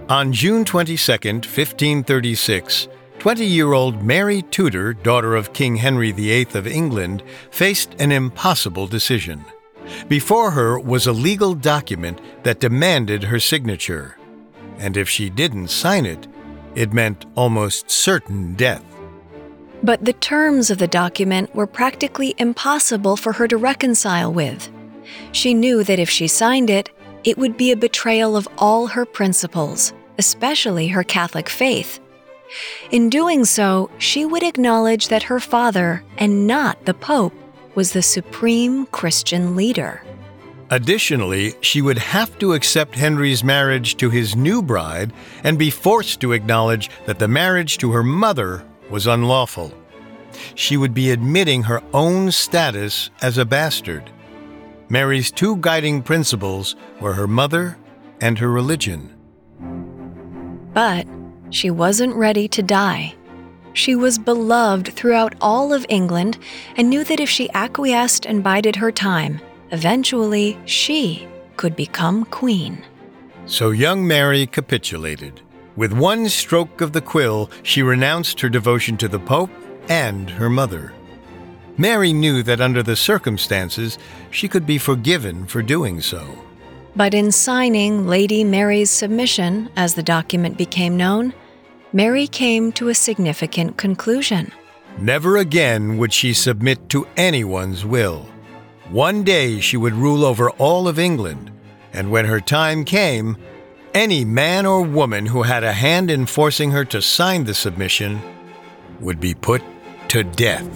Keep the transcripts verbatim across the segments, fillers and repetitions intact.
On June twenty-second, fifteen thirty-six, twenty-year-old Mary Tudor, daughter of King Henry the Eighth of England, faced an impossible decision. Before her was a legal document that demanded her signature, and if she didn't sign it, it meant almost certain death. But the terms of the document were practically impossible for her to reconcile with. She knew that if she signed it, it would be a betrayal of all her principles, especially her Catholic faith. In doing so, she would acknowledge that her father, and not the Pope, was the supreme Christian leader. Additionally, she would have to accept Henry's marriage to his new bride and be forced to acknowledge that the marriage to her mother was unlawful. She would be admitting her own status as a bastard. Mary's two guiding principles were her mother and her religion. But she wasn't ready to die. She was beloved throughout all of England and knew that if she acquiesced and bided her time, eventually she could become queen. So young Mary capitulated. With one stroke of the quill, she renounced her devotion to the Pope and her mother. Mary knew that under the circumstances, she could be forgiven for doing so. But in signing Lady Mary's submission, as the document became known, Mary came to a significant conclusion. Never again would she submit to anyone's will. One day she would rule over all of England, and when her time came, any man or woman who had a hand in forcing her to sign the submission would be put to death.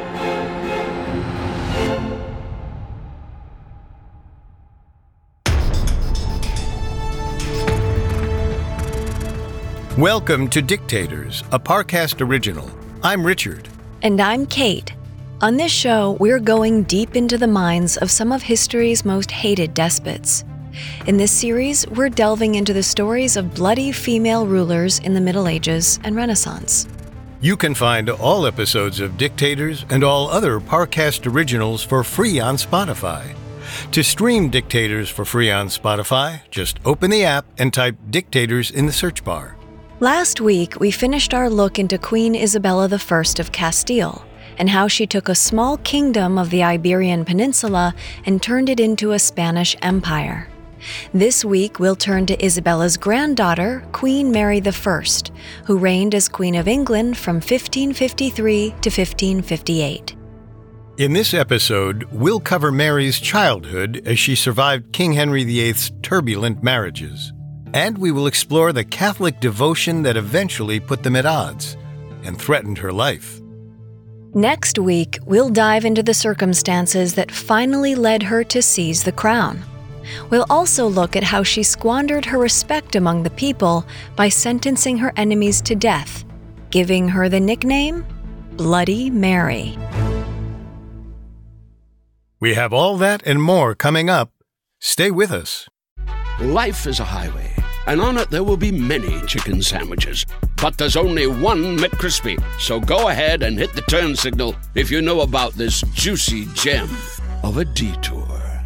Welcome to Dictators, a Parcast original. I'm Richard. And I'm Kate. On this show, we're going deep into the minds of some of history's most hated despots. In this series, we're delving into the stories of bloody female rulers in the Middle Ages and Renaissance. You can find all episodes of Dictators and all other Parcast originals for free on Spotify. To stream Dictators for free on Spotify, just open the app and type Dictators in the search bar. Last week, we finished our look into Queen Isabella the First of Castile and how she took a small kingdom of the Iberian Peninsula and turned it into a Spanish empire. This week, we'll turn to Isabella's granddaughter, Queen Mary the First, who reigned as Queen of England from fifteen fifty-three to fifteen fifty-eight. In this episode, we'll cover Mary's childhood as she survived King Henry the Eighth's turbulent marriages. And we will explore the Catholic devotion that eventually put them at odds and threatened her life. Next week, we'll dive into the circumstances that finally led her to seize the crown. We'll also look at how she squandered her respect among the people by sentencing her enemies to death, giving her the nickname Bloody Mary. We have all that and more coming up. Stay with us. Life is a highway, and on it there will be many chicken sandwiches. But there's only one McCrispy. So go ahead and hit the turn signal if you know about this juicy gem of a detour.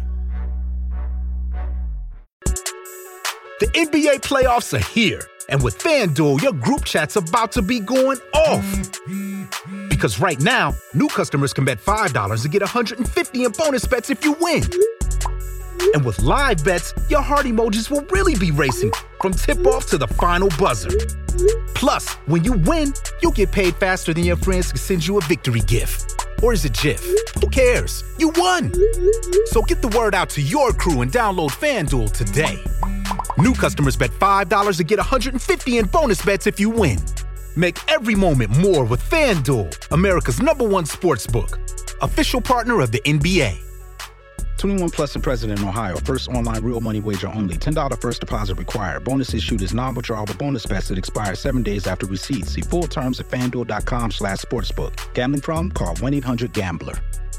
The N B A playoffs are here, and with FanDuel, your group chat's about to be going off. Because right now, new customers can bet five dollars and get one hundred fifty dollars in bonus bets if you win. And with live bets, your heart emojis will really be racing from tip-off to the final buzzer. Plus, when you win, you get paid faster than your friends can send you a victory gift. Or is it GIF? Who cares? You won! So get the word out to your crew and download FanDuel today. New customers bet five dollars and get one hundred fifty dollars in bonus bets if you win. Make every moment more with FanDuel, America's number one sportsbook. Official partner of the N B A. twenty-one plus and present in Ohio. First online real money wager only. ten dollars first deposit required. Bonus issued is non-withdrawable bonus bets that expire seven days after receipt. See full terms at FanDuel.com slash sportsbook. Gambling problem? Call one eight hundred gambler.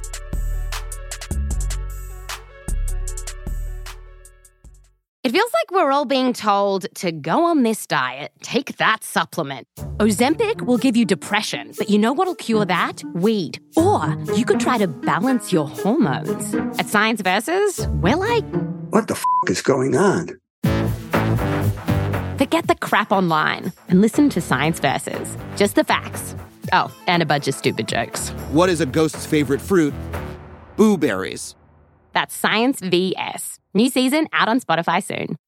It feels like we're all being told to go on this diet, take that supplement. Ozempic will give you depression, but you know what'll cure that? Weed. Or you could try to balance your hormones. At Science Versus, we're like... What the f*** is going on? Forget the crap online and listen to Science Versus. Just the facts. Oh, and a bunch of stupid jokes. What is a ghost's favorite fruit? Blueberries. That's Science V S. New season out on Spotify soon.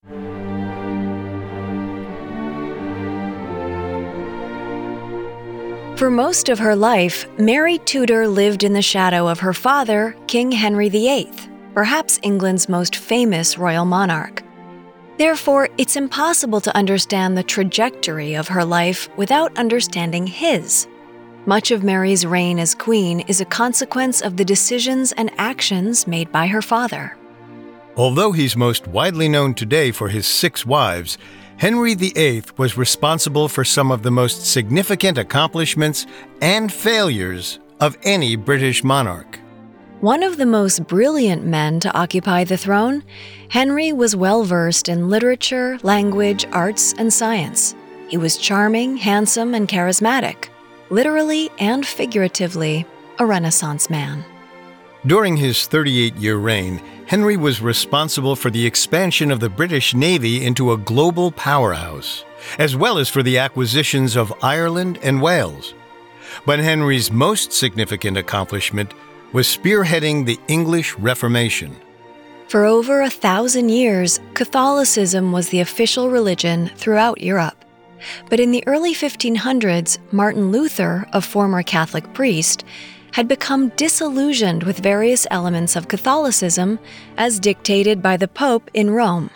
For most of her life, Mary Tudor lived in the shadow of her father, King Henry the Eighth, perhaps England's most famous royal monarch. Therefore, it's impossible to understand the trajectory of her life without understanding his. Much of Mary's reign as queen is a consequence of the decisions and actions made by her father. Although he's most widely known today for his six wives, Henry the Eighth was responsible for some of the most significant accomplishments and failures of any British monarch. One of the most brilliant men to occupy the throne, Henry was well-versed in literature, language, arts, and science. He was charming, handsome, and charismatic, literally and figuratively a Renaissance man. During his thirty-eight-year reign, Henry was responsible for the expansion of the British Navy into a global powerhouse, as well as for the acquisitions of Ireland and Wales. But Henry's most significant accomplishment was spearheading the English Reformation. For over a thousand years, Catholicism was the official religion throughout Europe. But in the early fifteen hundreds, Martin Luther, a former Catholic priest, had become disillusioned with various elements of Catholicism as dictated by the Pope in Rome.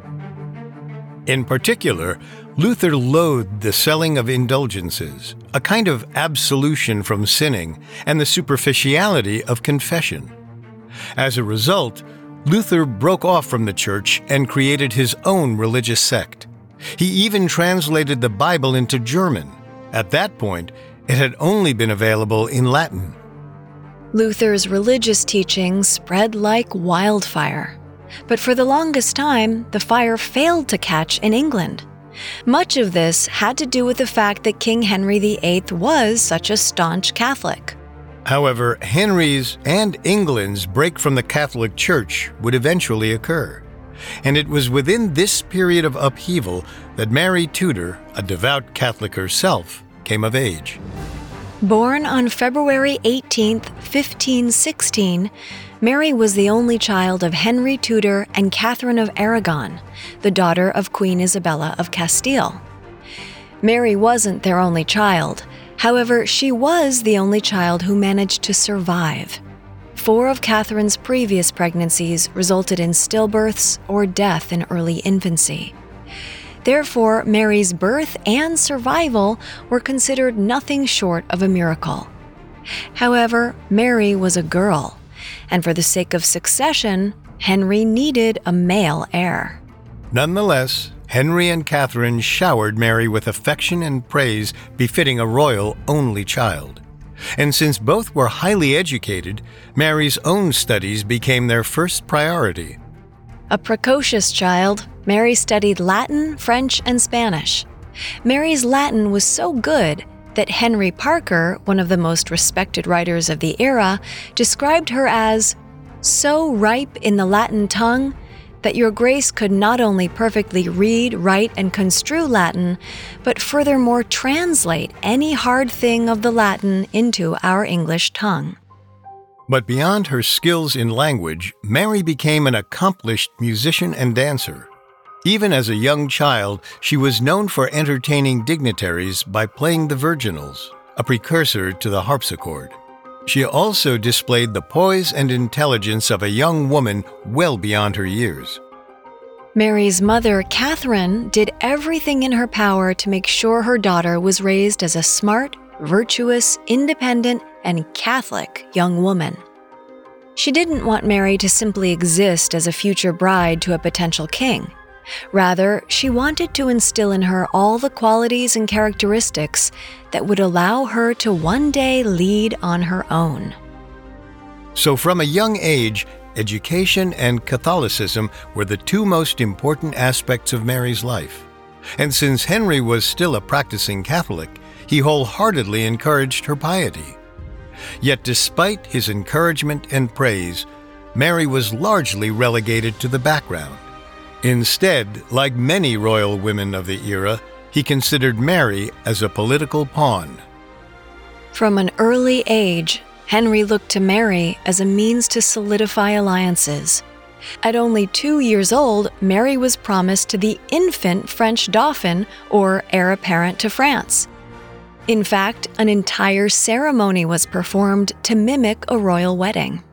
In particular, Luther loathed the selling of indulgences, a kind of absolution from sinning, and the superficiality of confession. As a result, Luther broke off from the church and created his own religious sect. He even translated the Bible into German. At that point, it had only been available in Latin. Luther's religious teachings spread like wildfire. But for the longest time, the fire failed to catch in England. Much of this had to do with the fact that King Henry the Eighth was such a staunch Catholic. However, Henry's and England's break from the Catholic Church would eventually occur. And it was within this period of upheaval that Mary Tudor, a devout Catholic herself, came of age. Born on February eighteenth, fifteen sixteen, Mary was the only child of Henry Tudor and Catherine of Aragon, the daughter of Queen Isabella of Castile. Mary wasn't their only child. However, she was the only child who managed to survive. Four of Catherine's previous pregnancies resulted in stillbirths or death in early infancy. Therefore, Mary's birth and survival were considered nothing short of a miracle. However, Mary was a girl, and for the sake of succession, Henry needed a male heir. Nonetheless, Henry and Catherine showered Mary with affection and praise befitting a royal only child. And since both were highly educated, Mary's own studies became their first priority. A precocious child, Mary studied Latin, French, and Spanish. Mary's Latin was so good that Henry Parker, one of the most respected writers of the era, described her as so ripe in the Latin tongue that your grace could not only perfectly read, write, and construe Latin, but furthermore translate any hard thing of the Latin into our English tongue. But beyond her skills in language, Mary became an accomplished musician and dancer. Even as a young child, she was known for entertaining dignitaries by playing the virginals, a precursor to the harpsichord. She also displayed the poise and intelligence of a young woman well beyond her years. Mary's mother, Catherine, did everything in her power to make sure her daughter was raised as a smart, virtuous, independent, and Catholic young woman. She didn't want Mary to simply exist as a future bride to a potential king. Rather, she wanted to instill in her all the qualities and characteristics that would allow her to one day lead on her own. So from a young age, education and Catholicism were the two most important aspects of Mary's life. And since Henry was still a practicing Catholic, he wholeheartedly encouraged her piety. Yet despite his encouragement and praise, Mary was largely relegated to the background. Instead, like many royal women of the era, he considered Mary as a political pawn. From an early age, Henry looked to Mary as a means to solidify alliances. At only two years old, Mary was promised to the infant French Dauphin, or heir apparent to France. In fact, an entire ceremony was performed to mimic a royal wedding.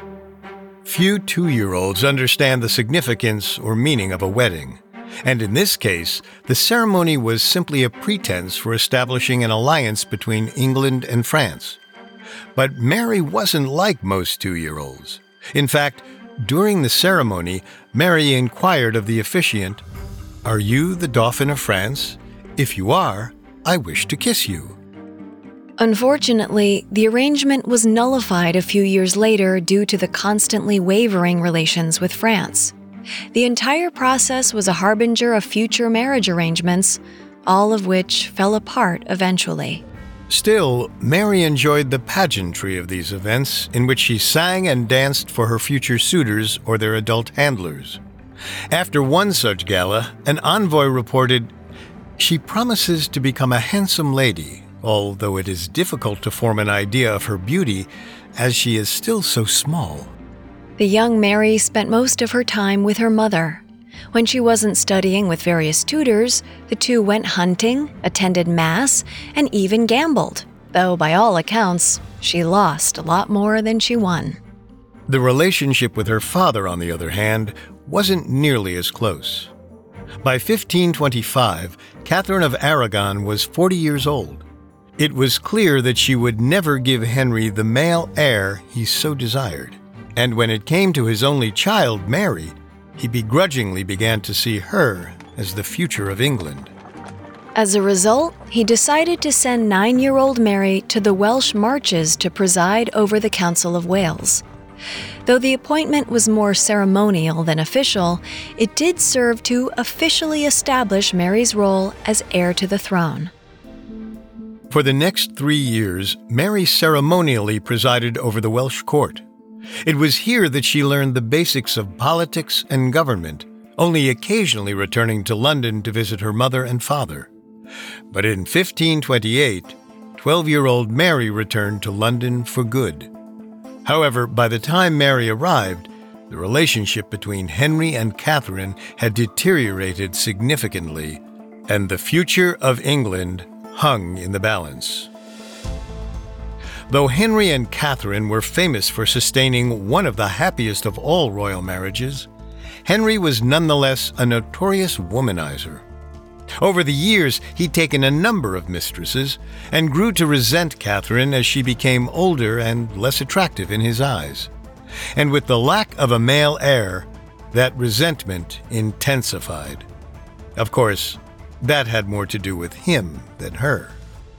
Few two-year-olds understand the significance or meaning of a wedding, and in this case, the ceremony was simply a pretense for establishing an alliance between England and France. But Mary wasn't like most two-year-olds. In fact, during the ceremony, Mary inquired of the officiant, "Are you the Dauphin of France? If you are, I wish to kiss you." Unfortunately, the arrangement was nullified a few years later due to the constantly wavering relations with France. The entire process was a harbinger of future marriage arrangements, all of which fell apart eventually. Still, Mary enjoyed the pageantry of these events in which she sang and danced for her future suitors or their adult handlers. After one such gala, an envoy reported, "She promises to become a handsome lady, although it is difficult to form an idea of her beauty, as she is still so small." The young Mary spent most of her time with her mother. When she wasn't studying with various tutors, the two went hunting, attended Mass, and even gambled, though by all accounts, she lost a lot more than she won. The relationship with her father, on the other hand, wasn't nearly as close. By fifteen twenty-five, Catherine of Aragon was forty years old. It was clear that she would never give Henry the male heir he so desired. And when it came to his only child, Mary, he begrudgingly began to see her as the future of England. As a result, he decided to send nine-year-old Mary to the Welsh Marches to preside over the Council of Wales. Though the appointment was more ceremonial than official, it did serve to officially establish Mary's role as heir to the throne. For the next three years, Mary ceremonially presided over the Welsh court. It was here that she learned the basics of politics and government, only occasionally returning to London to visit her mother and father. But in fifteen twenty-eight, twelve-year-old Mary returned to London for good. However, by the time Mary arrived, the relationship between Henry and Catherine had deteriorated significantly, and the future of England hung in the balance. Though Henry and Catherine were famous for sustaining one of the happiest of all royal marriages, Henry was nonetheless a notorious womanizer. Over the years, he'd taken a number of mistresses and grew to resent Catherine as she became older and less attractive in his eyes. And with the lack of a male heir, that resentment intensified. Of course, that had more to do with him than her.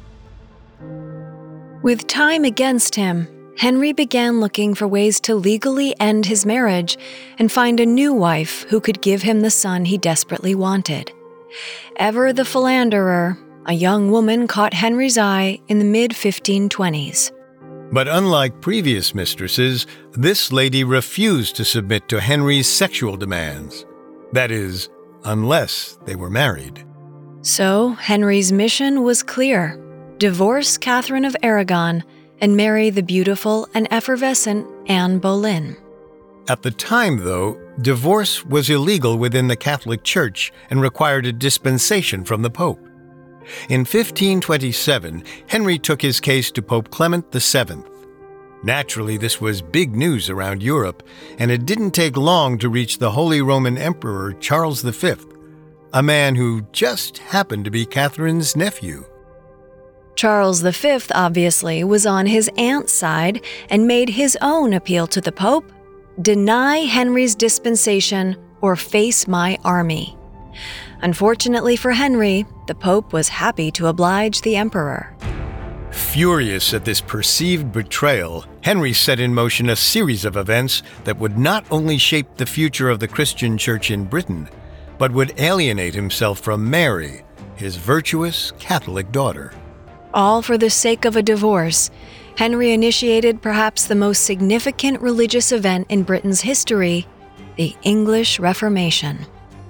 With time against him, Henry began looking for ways to legally end his marriage and find a new wife who could give him the son he desperately wanted. Ever the philanderer, a young woman caught Henry's eye in the mid fifteen twenties. But unlike previous mistresses, this lady refused to submit to Henry's sexual demands. That is, unless they were married. So Henry's mission was clear: divorce Catherine of Aragon and marry the beautiful and effervescent Anne Boleyn. At the time, though, divorce was illegal within the Catholic Church and required a dispensation from the Pope. In fifteen twenty-seven, Henry took his case to Pope Clement the Seventh. Naturally, this was big news around Europe, and it didn't take long to reach the Holy Roman Emperor Charles the Fifth, a man who just happened to be Catherine's nephew. Charles the Fifth, obviously, was on his aunt's side and made his own appeal to the Pope: deny Henry's dispensation or face my army. Unfortunately for Henry, the Pope was happy to oblige the emperor. Furious at this perceived betrayal, Henry set in motion a series of events that would not only shape the future of the Christian Church in Britain, but would alienate himself from Mary, his virtuous Catholic daughter. All for the sake of a divorce, Henry initiated perhaps the most significant religious event in Britain's history, the English Reformation.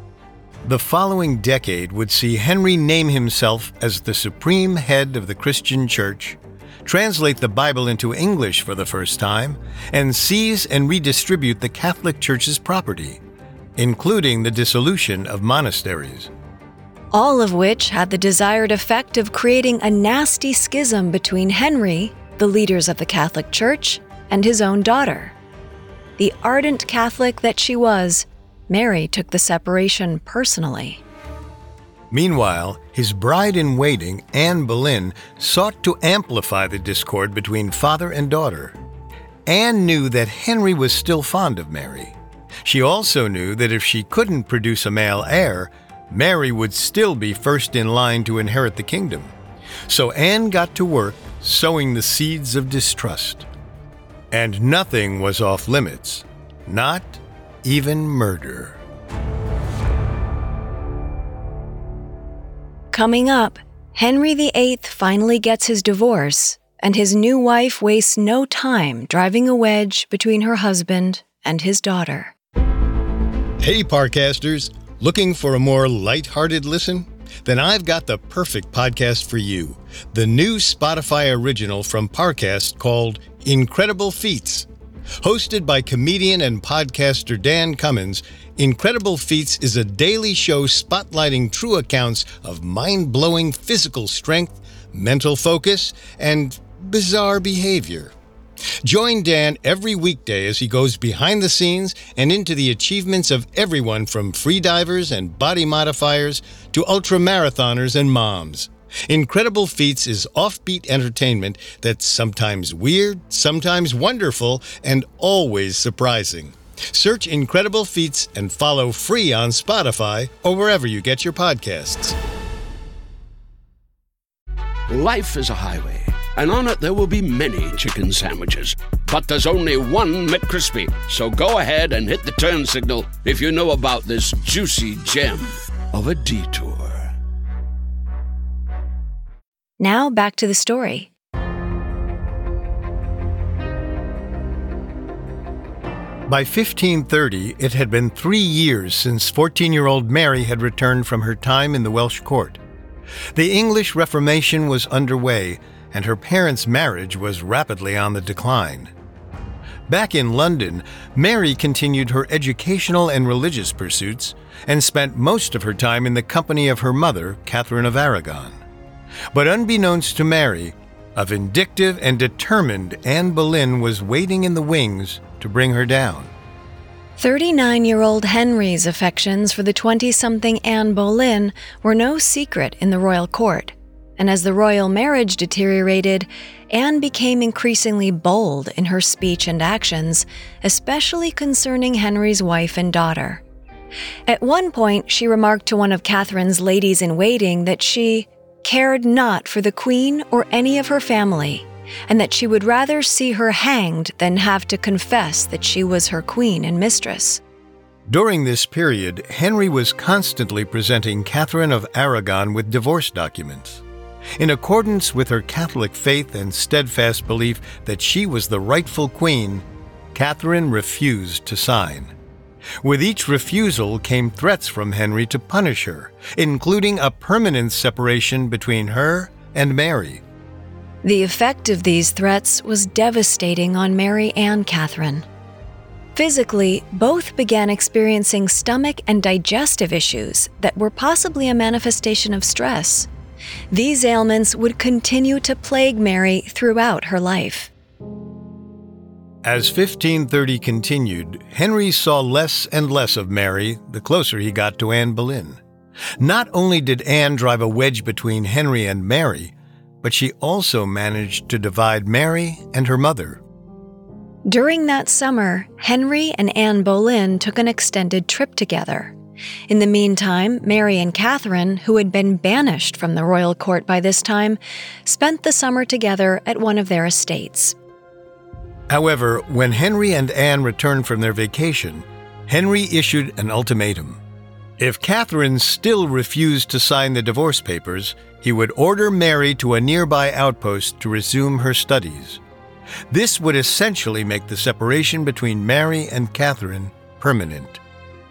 The following decade would see Henry name himself as the supreme head of the Christian Church, translate the Bible into English for the first time, and seize and redistribute the Catholic Church's property, including the dissolution of monasteries. All of which had the desired effect of creating a nasty schism between Henry, the leaders of the Catholic Church, and his own daughter. The ardent Catholic that she was, Mary took the separation personally. Meanwhile, his bride-in-waiting, Anne Boleyn, sought to amplify the discord between father and daughter. Anne knew that Henry was still fond of Mary. She also knew that if she couldn't produce a male heir, Mary would still be first in line to inherit the kingdom. So Anne got to work sowing the seeds of distrust. And nothing was off limits, not even murder. Coming up, Henry the Eighth finally gets his divorce, and his new wife wastes no time driving a wedge between her husband and his daughter. Hey, Parcasters! Looking for a more lighthearted listen? Then I've got the perfect podcast for you. The new Spotify original from Parcast called Incredible Feats. Hosted by comedian and podcaster Dan Cummins, Incredible Feats is a daily show spotlighting true accounts of mind-blowing physical strength, mental focus, and bizarre behavior. Join Dan every weekday as he goes behind the scenes and into the achievements of everyone from freedivers and body modifiers to ultramarathoners and moms. Incredible Feats is offbeat entertainment that's sometimes weird, sometimes wonderful, and always surprising. Search Incredible Feats and follow free on Spotify or wherever you get your podcasts. Life is a highway, and on it there will be many chicken sandwiches. But there's only one McCrispy. So go ahead and hit the turn signal if you know about this juicy gem of a detour. Now back to the story. By fifteen thirty, it had been three years since fourteen-year-old Mary had returned from her time in the Welsh court. The English Reformation was underway, and her parents' marriage was rapidly on the decline. Back in London, Mary continued her educational and religious pursuits and spent most of her time in the company of her mother, Catherine of Aragon. But unbeknownst to Mary, a vindictive and determined Anne Boleyn was waiting in the wings to bring her down. thirty-nine-year-old Henry's affections for the twenty-something Anne Boleyn were no secret in the royal court, and as the royal marriage deteriorated, Anne became increasingly bold in her speech and actions, especially concerning Henry's wife and daughter. At one point, she remarked to one of Catherine's ladies-in-waiting that she cared not for the queen or any of her family, and that she would rather see her hanged than have to confess that she was her queen and mistress. During this period, Henry was constantly presenting Catherine of Aragon with divorce documents. In accordance with her Catholic faith and steadfast belief that she was the rightful queen, Catherine refused to sign. With each refusal came threats from Henry to punish her, including a permanent separation between her and Mary. The effect of these threats was devastating on Mary and Catherine. Physically, both began experiencing stomach and digestive issues that were possibly a manifestation of stress. These ailments would continue to plague Mary throughout her life. As fifteen thirty continued, Henry saw less and less of Mary the closer he got to Anne Boleyn. Not only did Anne drive a wedge between Henry and Mary, but she also managed to divide Mary and her mother. During that summer, Henry and Anne Boleyn took an extended trip together. In the meantime, Mary and Catherine, who had been banished from the royal court by this time, spent the summer together at one of their estates. However, when Henry and Anne returned from their vacation, Henry issued an ultimatum. If Catherine still refused to sign the divorce papers, he would order Mary to a nearby outpost to resume her studies. This would essentially make the separation between Mary and Catherine permanent.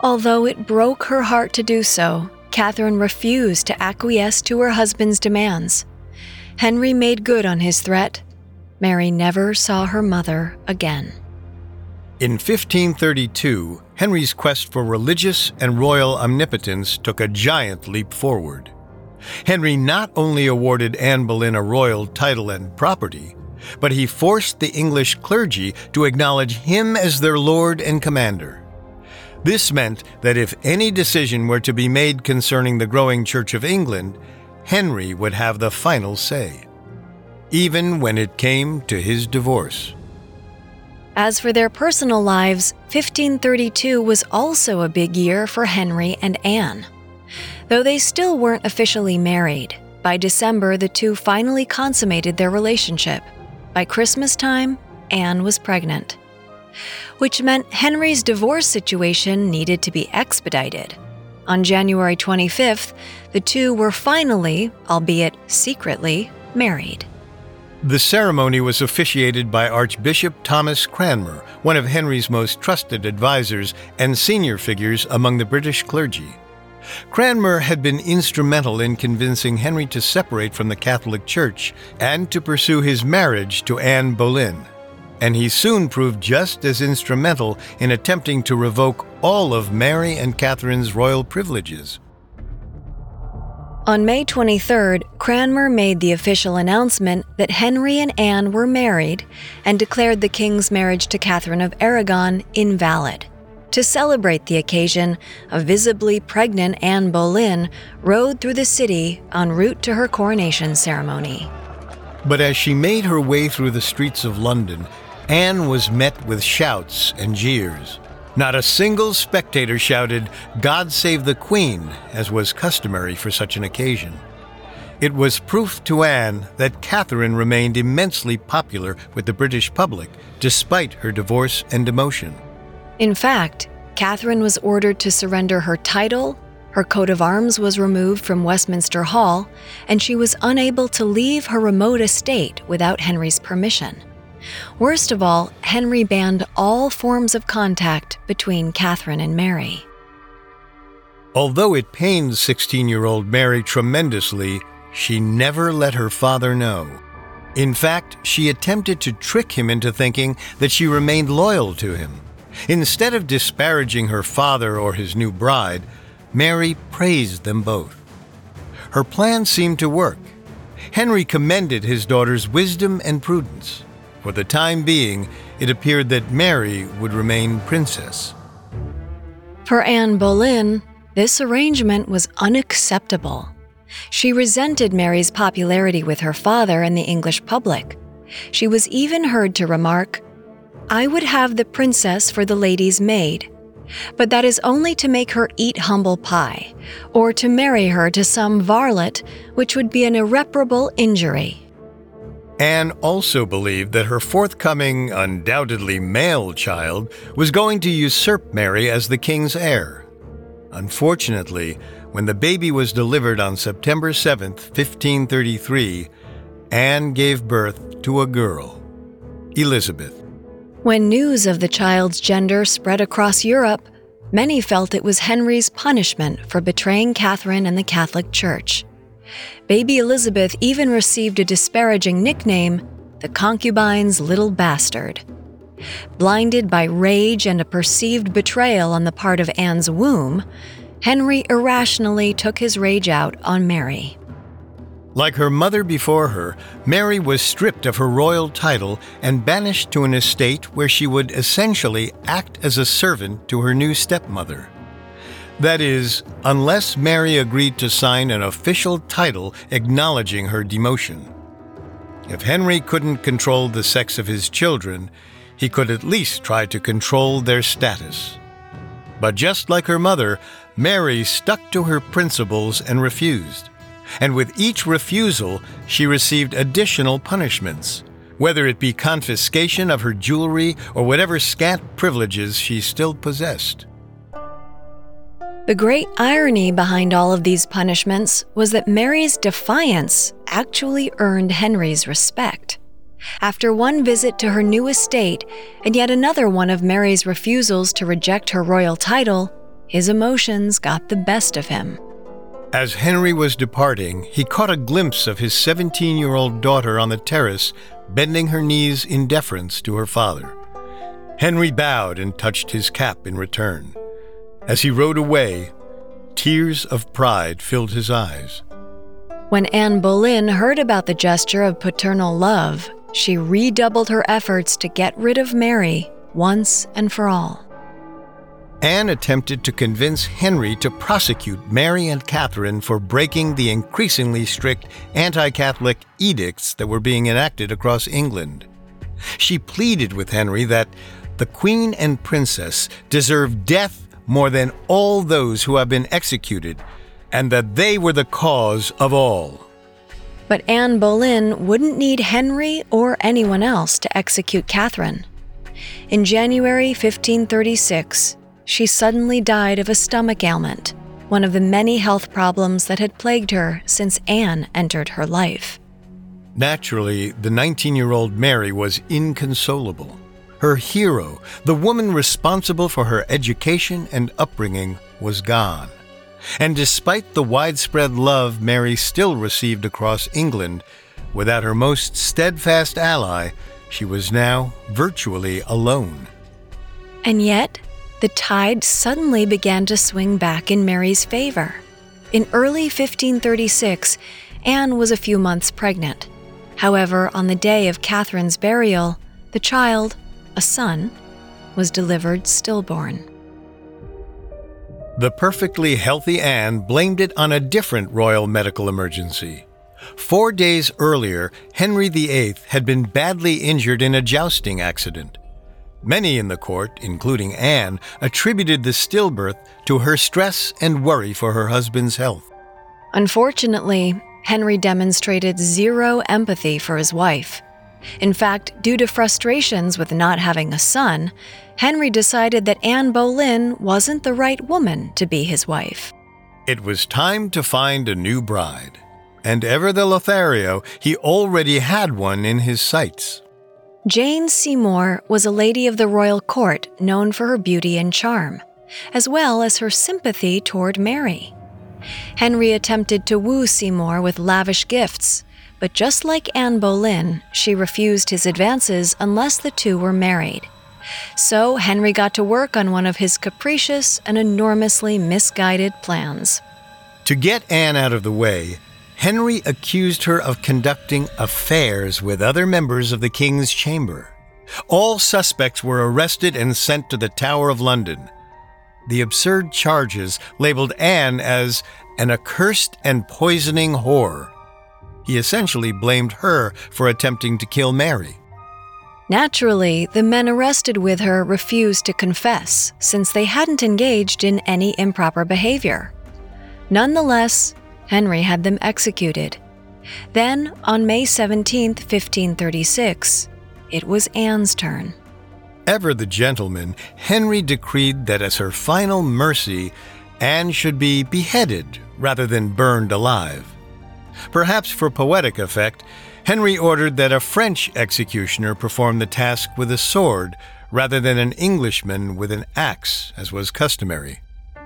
Although it broke her heart to do so, Catherine refused to acquiesce to her husband's demands. Henry made good on his threat. Mary never saw her mother again. In fifteen thirty-two, Henry's quest for religious and royal omnipotence took a giant leap forward. Henry not only awarded Anne Boleyn a royal title and property, but he forced the English clergy to acknowledge him as their lord and commander. This meant that if any decision were to be made concerning the growing Church of England, Henry would have the final say, even when it came to his divorce. As for their personal lives, fifteen thirty-two was also a big year for Henry and Anne. Though they still weren't officially married, by December the two finally consummated their relationship. By Christmas time, Anne was pregnant, which meant Henry's divorce situation needed to be expedited. On January twenty-fifth, the two were finally, albeit secretly, married. The ceremony was officiated by Archbishop Thomas Cranmer, one of Henry's most trusted advisors and senior figures among the British clergy. Cranmer had been instrumental in convincing Henry to separate from the Catholic Church and to pursue his marriage to Anne Boleyn, and he soon proved just as instrumental in attempting to revoke all of Mary and Catherine's royal privileges. On May twenty-third, Cranmer made the official announcement that Henry and Anne were married and declared the king's marriage to Catherine of Aragon invalid. To celebrate the occasion, a visibly pregnant Anne Boleyn rode through the city en route to her coronation ceremony. But as she made her way through the streets of London, Anne was met with shouts and jeers. Not a single spectator shouted, "God save the Queen," as was customary for such an occasion. It was proof to Anne that Catherine remained immensely popular with the British public, despite her divorce and demotion. In fact, Catherine was ordered to surrender her title, her coat of arms was removed from Westminster Hall, and she was unable to leave her remote estate without Henry's permission. Worst of all, Henry banned all forms of contact between Catherine and Mary. Although it pained sixteen-year-old Mary tremendously, she never let her father know. In fact, she attempted to trick him into thinking that she remained loyal to him. Instead of disparaging her father or his new bride, Mary praised them both. Her plan seemed to work. Henry commended his daughter's wisdom and prudence. For the time being, it appeared that Mary would remain princess. For Anne Boleyn, this arrangement was unacceptable. She resented Mary's popularity with her father and the English public. She was even heard to remark, "I would have the princess for the lady's maid, but that is only to make her eat humble pie, or to marry her to some varlet, which would be an irreparable injury." Anne also believed that her forthcoming, undoubtedly male child was going to usurp Mary as the king's heir. Unfortunately, when the baby was delivered on September seventh, fifteen thirty-three, Anne gave birth to a girl, Elizabeth. When news of the child's gender spread across Europe, many felt it was Henry's punishment for betraying Catherine and the Catholic Church. Baby Elizabeth even received a disparaging nickname, the concubine's little bastard. Blinded by rage and a perceived betrayal on the part of Anne's womb, Henry irrationally took his rage out on Mary. Like her mother before her, Mary was stripped of her royal title and banished to an estate where she would essentially act as a servant to her new stepmother. That is, unless Mary agreed to sign an official title acknowledging her demotion. If Henry couldn't control the sex of his children, he could at least try to control their status. But just like her mother, Mary stuck to her principles and refused. And with each refusal, she received additional punishments, whether it be confiscation of her jewelry or whatever scant privileges she still possessed. The great irony behind all of these punishments was that Mary's defiance actually earned Henry's respect. After one visit to her new estate and yet another one of Mary's refusals to reject her royal title, his emotions got the best of him. As Henry was departing, he caught a glimpse of his seventeen-year-old daughter on the terrace, bending her knees in deference to her father. Henry bowed and touched his cap in return. As he rode away, tears of pride filled his eyes. When Anne Boleyn heard about the gesture of paternal love, she redoubled her efforts to get rid of Mary once and for all. Anne attempted to convince Henry to prosecute Mary and Catherine for breaking the increasingly strict anti-Catholic edicts that were being enacted across England. She pleaded with Henry that the Queen and Princess deserved death more than all those who have been executed, and that they were the cause of all. But Anne Boleyn wouldn't need Henry or anyone else to execute Catherine. In January fifteen thirty-six, she suddenly died of a stomach ailment, one of the many health problems that had plagued her since Anne entered her life. Naturally, the nineteen-year-old Mary was inconsolable. Her hero, the woman responsible for her education and upbringing, was gone. And despite the widespread love Mary still received across England, without her most steadfast ally, she was now virtually alone. And yet, the tide suddenly began to swing back in Mary's favor. In early fifteen thirty-six, Anne was a few months pregnant. However, on the day of Catherine's burial, the child, a son, was delivered stillborn. The perfectly healthy Anne blamed it on a different royal medical emergency. Four days earlier, Henry the Eighth had been badly injured in a jousting accident. Many in the court, including Anne, attributed the stillbirth to her stress and worry for her husband's health. Unfortunately, Henry demonstrated zero empathy for his wife. In fact, due to frustrations with not having a son, Henry decided that Anne Boleyn wasn't the right woman to be his wife. It was time to find a new bride, and ever the Lothario, he already had one in his sights. Jane Seymour was a lady of the royal court known for her beauty and charm, as well as her sympathy toward Mary. Henry attempted to woo Seymour with lavish gifts, but just like Anne Boleyn, she refused his advances unless the two were married. So Henry got to work on one of his capricious and enormously misguided plans. To get Anne out of the way, Henry accused her of conducting affairs with other members of the king's chamber. All suspects were arrested and sent to the Tower of London. The absurd charges labeled Anne as an accursed and poisoning whore. He essentially blamed her for attempting to kill Mary. Naturally, the men arrested with her refused to confess, since they hadn't engaged in any improper behavior. Nonetheless, Henry had them executed. Then, on May seventeenth, fifteen thirty-six, it was Anne's turn. Ever the gentleman, Henry decreed that as her final mercy, Anne should be beheaded rather than burned alive. Perhaps for poetic effect, Henry ordered that a French executioner perform the task with a sword rather than an Englishman with an axe, as was customary.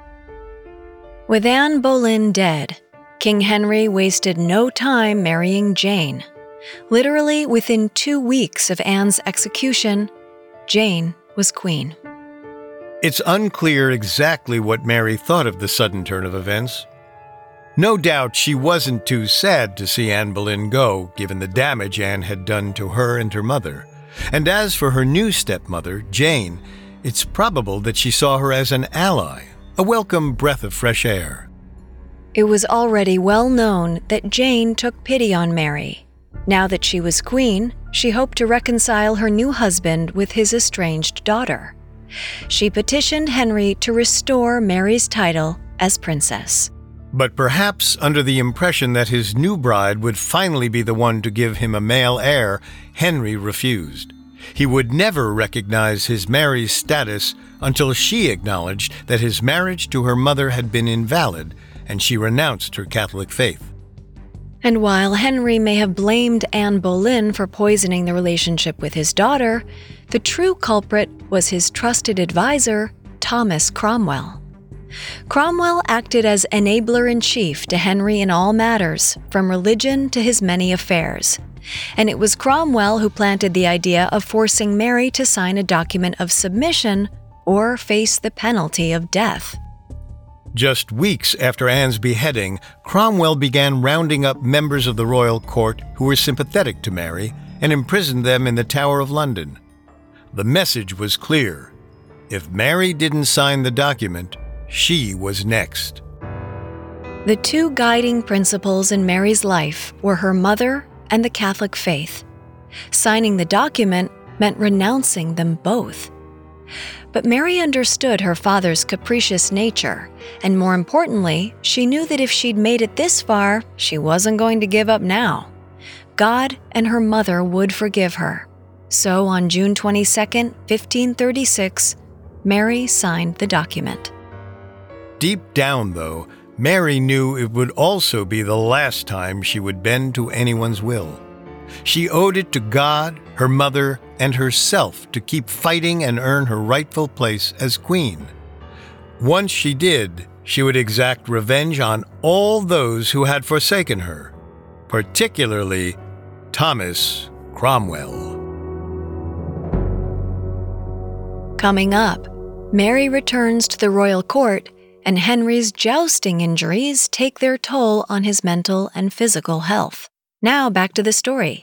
With Anne Boleyn dead, King Henry wasted no time marrying Jane. Literally within two weeks of Anne's execution, Jane was queen. It's unclear exactly what Mary thought of the sudden turn of events. No doubt she wasn't too sad to see Anne Boleyn go, given the damage Anne had done to her and her mother. And as for her new stepmother, Jane, it's probable that she saw her as an ally, a welcome breath of fresh air. It was already well known that Jane took pity on Mary. Now that she was queen, she hoped to reconcile her new husband with his estranged daughter. She petitioned Henry to restore Mary's title as princess. But perhaps under the impression that his new bride would finally be the one to give him a male heir, Henry refused. He would never recognize his Mary's status until she acknowledged that his marriage to her mother had been invalid and she renounced her Catholic faith. And while Henry may have blamed Anne Boleyn for poisoning the relationship with his daughter, the true culprit was his trusted advisor, Thomas Cromwell. Cromwell acted as enabler-in-chief to Henry in all matters, from religion to his many affairs. And it was Cromwell who planted the idea of forcing Mary to sign a document of submission or face the penalty of death. Just weeks after Anne's beheading, Cromwell began rounding up members of the royal court who were sympathetic to Mary and imprisoned them in the Tower of London. The message was clear. If Mary didn't sign the document, she was next. The two guiding principles in Mary's life were her mother and the Catholic faith. Signing the document meant renouncing them both. But Mary understood her father's capricious nature, and more importantly, she knew that if she'd made it this far, she wasn't going to give up now. God and her mother would forgive her. So on June twenty-second, fifteen thirty-six, Mary signed the document. Deep down, though, Mary knew it would also be the last time she would bend to anyone's will. She owed it to God, her mother, and herself to keep fighting and earn her rightful place as queen. Once she did, she would exact revenge on all those who had forsaken her, particularly Thomas Cromwell. Coming up, Mary returns to the royal court, and Henry's jousting injuries take their toll on his mental and physical health. Now back to the story.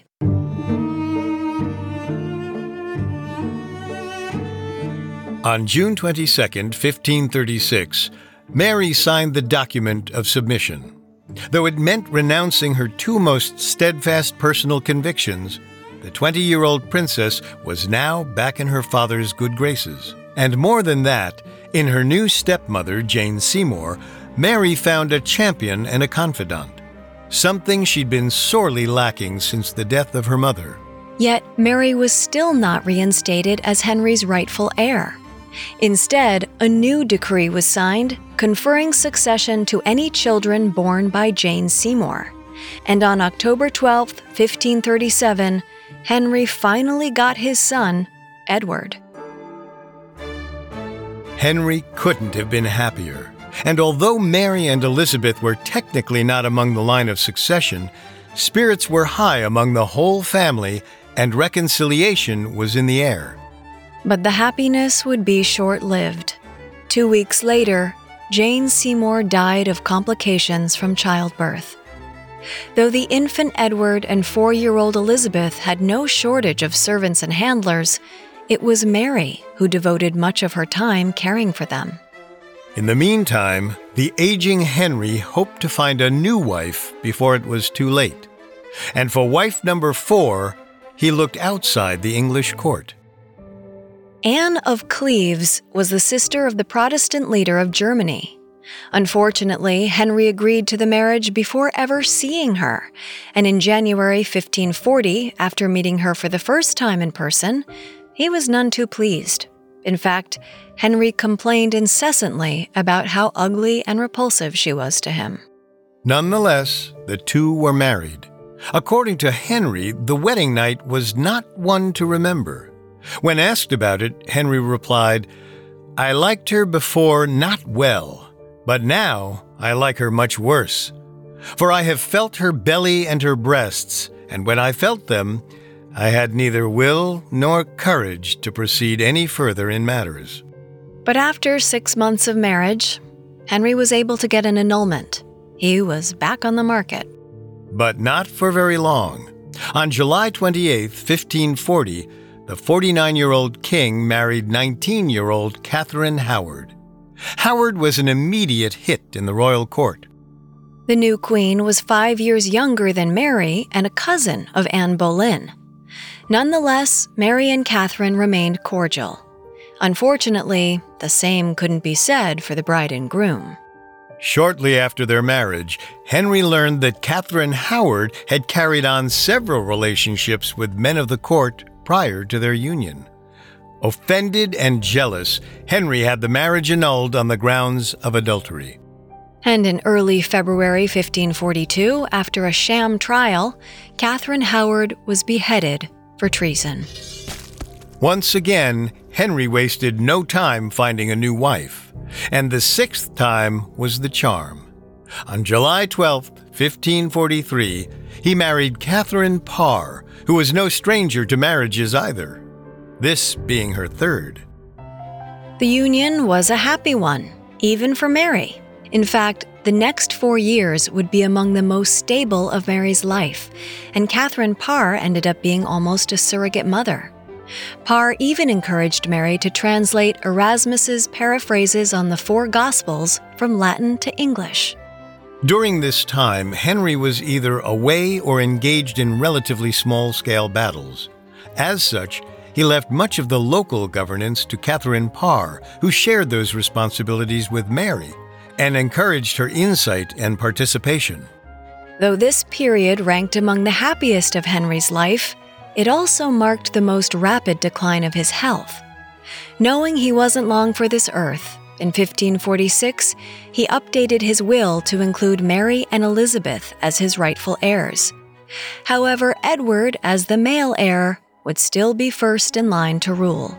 On June twenty-second, fifteen thirty-six, Mary signed the document of submission. Though it meant renouncing her two most steadfast personal convictions, the twenty-year-old princess was now back in her father's good graces. And more than that, in her new stepmother, Jane Seymour, Mary found a champion and a confidant, something she'd been sorely lacking since the death of her mother. Yet Mary was still not reinstated as Henry's rightful heir. Instead, a new decree was signed, conferring succession to any children born by Jane Seymour. And on October twelfth, fifteen thirty-seven, Henry finally got his son, Edward. Henry couldn't have been happier. And although Mary and Elizabeth were technically not among the line of succession, spirits were high among the whole family, and reconciliation was in the air. But the happiness would be short-lived. Two weeks later, Jane Seymour died of complications from childbirth. Though the infant Edward and four-year-old Elizabeth had no shortage of servants and handlers, it was Mary who devoted much of her time caring for them. In the meantime, the aging Henry hoped to find a new wife before it was too late. And for wife number four, he looked outside the English court. Anne of Cleves was the sister of the Protestant leader of Germany. Unfortunately, Henry agreed to the marriage before ever seeing her, and in January fifteen forty, after meeting her for the first time in person, he was none too pleased. In fact, Henry complained incessantly about how ugly and repulsive she was to him. Nonetheless, the two were married. According to Henry, the wedding night was not one to remember. When asked about it, Henry replied, "I liked her before not well, but now I like her much worse. For I have felt her belly and her breasts, and when I felt them, I had neither will nor courage to proceed any further in matters." But after six months of marriage, Henry was able to get an annulment. He was back on the market. But not for very long. On July twenty-eighth, fifteen forty, the forty-nine-year-old king married nineteen-year-old Catherine Howard. Howard was an immediate hit in the royal court. The new queen was five years younger than Mary and a cousin of Anne Boleyn. Nonetheless, Mary and Catherine remained cordial. Unfortunately, the same couldn't be said for the bride and groom. Shortly after their marriage, Henry learned that Catherine Howard had carried on several relationships with men of the court prior to their union. Offended and jealous, Henry had the marriage annulled on the grounds of adultery. And in early February fifteen forty-two, after a sham trial, Catherine Howard was beheaded for treason. Once again, Henry wasted no time finding a new wife. And the sixth time was the charm. On July twelfth, fifteen forty-three, he married Catherine Parr, who was no stranger to marriages either, this being her third. The union was a happy one, even for Mary. In fact, the next four years would be among the most stable of Mary's life, and Catherine Parr ended up being almost a surrogate mother. Parr even encouraged Mary to translate Erasmus's paraphrases on the four Gospels from Latin to English. During this time, Henry was either away or engaged in relatively small-scale battles. As such, he left much of the local governance to Catherine Parr, who shared those responsibilities with Mary and encouraged her insight and participation. Though this period ranked among the happiest of Henry's life, it also marked the most rapid decline of his health. Knowing he wasn't long for this earth, in fifteen forty-six, he updated his will to include Mary and Elizabeth as his rightful heirs. However, Edward, as the male heir, would still be first in line to rule.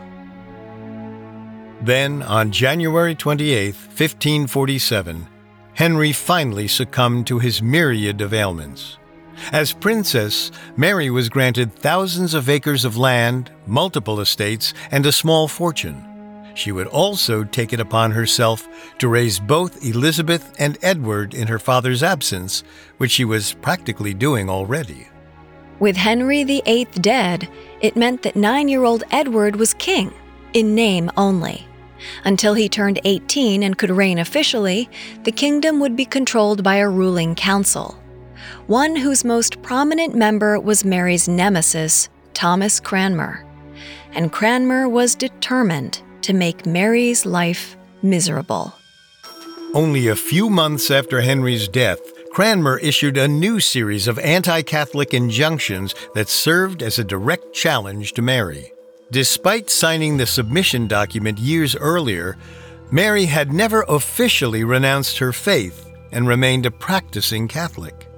Then, on January twenty-eighth, fifteen forty-seven, Henry finally succumbed to his myriad of ailments. As princess, Mary was granted thousands of acres of land, multiple estates, and a small fortune. She would also take it upon herself to raise both Elizabeth and Edward in her father's absence, which she was practically doing already. With Henry the Eighth dead, it meant that nine-year-old Edward was king, in name only. Until he turned eighteen and could reign officially, the kingdom would be controlled by a ruling council, one whose most prominent member was Mary's nemesis, Thomas Cranmer. And Cranmer was determined to make Mary's life miserable. Only a few months after Henry's death, Cranmer issued a new series of anti-Catholic injunctions that served as a direct challenge to Mary. Despite signing the submission document years earlier, Mary had never officially renounced her faith and remained a practicing Catholic.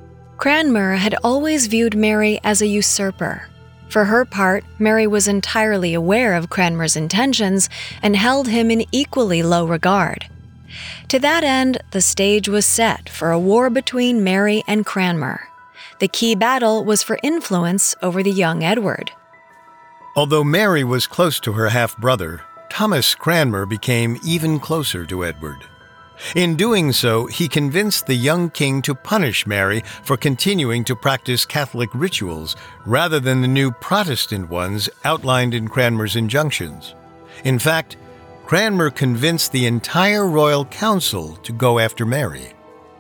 Cranmer had always viewed Mary as a usurper. For her part, Mary was entirely aware of Cranmer's intentions and held him in equally low regard. To that end, the stage was set for a war between Mary and Cranmer. The key battle was for influence over the young Edward. Although Mary was close to her half-brother, Thomas Cranmer became even closer to Edward. In doing so, he convinced the young king to punish Mary for continuing to practice Catholic rituals rather than the new Protestant ones outlined in Cranmer's injunctions. In fact, Cranmer convinced the entire royal council to go after Mary.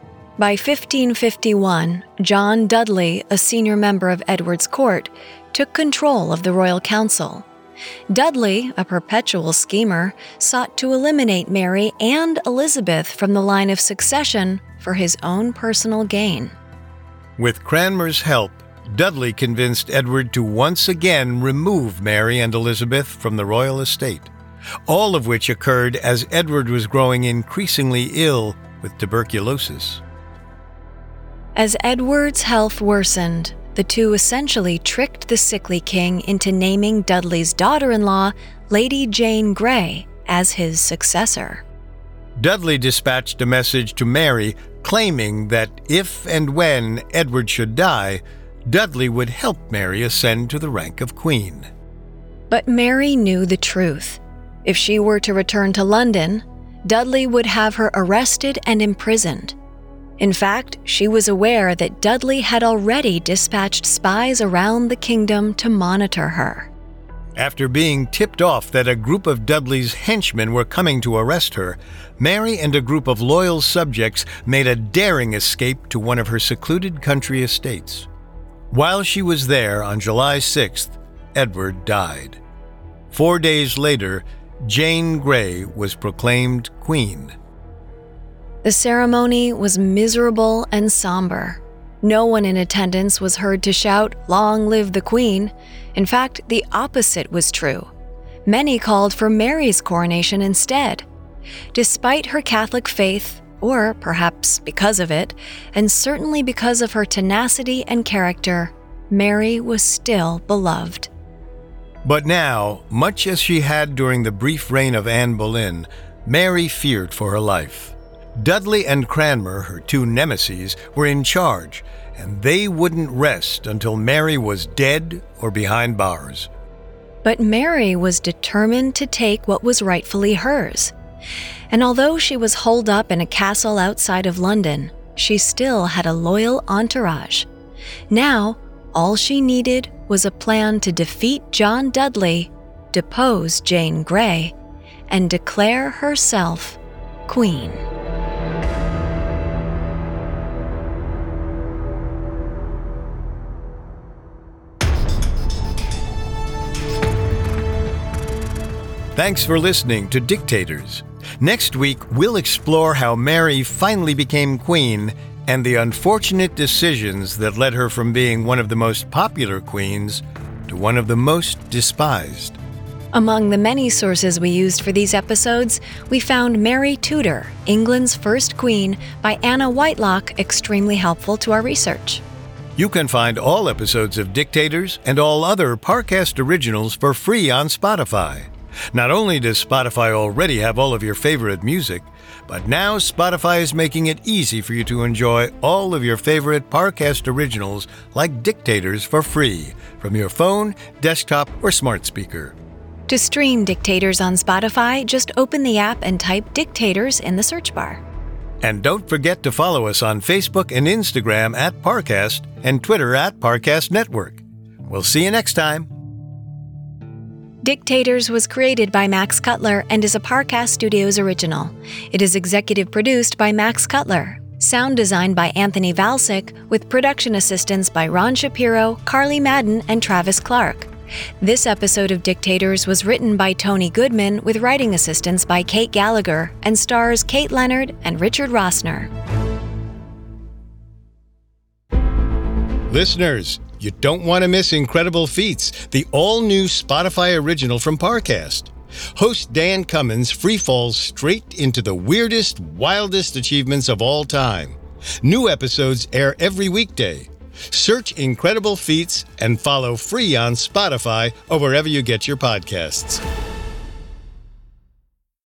By fifteen fifty-one, John Dudley, a senior member of Edward's court, took control of the royal council. Dudley, a perpetual schemer, sought to eliminate Mary and Elizabeth from the line of succession for his own personal gain. With Cranmer's help, Dudley convinced Edward to once again remove Mary and Elizabeth from the royal estate, all of which occurred as Edward was growing increasingly ill with tuberculosis. As Edward's health worsened, the two essentially tricked the sickly king into naming Dudley's daughter-in-law, Lady Jane Grey, as his successor. Dudley dispatched a message to Mary claiming that if and when Edward should die, Dudley would help Mary ascend to the rank of queen. But Mary knew the truth. If she were to return to London, Dudley would have her arrested and imprisoned. In fact, she was aware that Dudley had already dispatched spies around the kingdom to monitor her. After being tipped off that a group of Dudley's henchmen were coming to arrest her, Mary and a group of loyal subjects made a daring escape to one of her secluded country estates. While she was there on July sixth, Edward died. Four days later, Jane Grey was proclaimed queen. The ceremony was miserable and somber. No one in attendance was heard to shout, "Long live the Queen." In fact, the opposite was true. Many called for Mary's coronation instead. Despite her Catholic faith, or perhaps because of it, and certainly because of her tenacity and character, Mary was still beloved. But now, much as she had during the brief reign of Anne Boleyn, Mary feared for her life. Dudley and Cranmer, her two nemeses, were in charge, and they wouldn't rest until Mary was dead or behind bars. But Mary was determined to take what was rightfully hers. And although she was holed up in a castle outside of London, she still had a loyal entourage. Now, all she needed was a plan to defeat John Dudley, depose Jane Grey, and declare herself queen. Thanks for listening to Dictators. Next week, we'll explore how Mary finally became queen and the unfortunate decisions that led her from being one of the most popular queens to one of the most despised. Among the many sources we used for these episodes, we found Mary Tudor, England's First Queen, by Anna Whitelock, extremely helpful to our research. You can find all episodes of Dictators and all other Parcast originals for free on Spotify. Not only does Spotify already have all of your favorite music, but now Spotify is making it easy for you to enjoy all of your favorite Parcast originals like Dictators for free from your phone, desktop, or smart speaker. To stream Dictators on Spotify, just open the app and type Dictators in the search bar. And don't forget to follow us on Facebook and Instagram at Parcast and Twitter at Parcast Network. We'll see you next time. Dictators was created by Max Cutler and is a Parcast Studios original. It is executive produced by Max Cutler. Sound designed by Anthony Valsic, with production assistance by Ron Shapiro, Carly Madden, and Travis Clark. This episode of Dictators was written by Tony Goodman with writing assistance by Kate Gallagher and stars Kate Leonard and Richard Rossner. Listeners, you don't want to miss Incredible Feats, the all-new Spotify original from Parcast. Host Dan Cummins freefalls straight into the weirdest, wildest achievements of all time. New episodes air every weekday. Search Incredible Feats and follow free on Spotify or wherever you get your podcasts.